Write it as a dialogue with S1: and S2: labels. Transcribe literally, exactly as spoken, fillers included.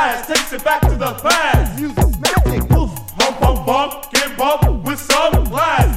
S1: blast takes it back to the past.
S2: Music's magic.
S1: Bump, bump, bump, get bumped with some blast.